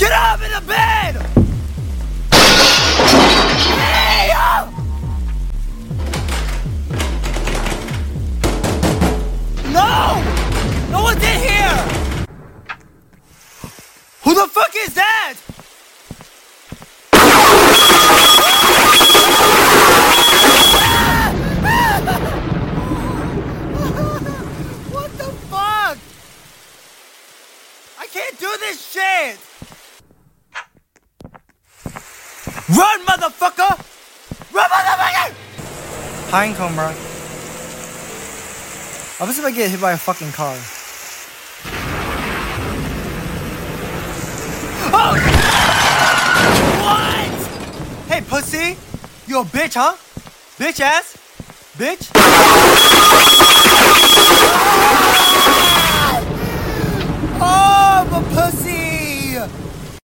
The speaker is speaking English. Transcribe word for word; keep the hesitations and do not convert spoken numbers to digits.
Get up in the bed! Hey! No! No one's in here! Who the fuck is that? What the fuck? I can't do this shit! Run, motherfucker! Run, motherfucker! Pine cone, bro. I was about to get hit by a fucking car. Oh! What? Hey, pussy! You a bitch, huh? Bitch ass? Bitch? Oh, I'm a pussy!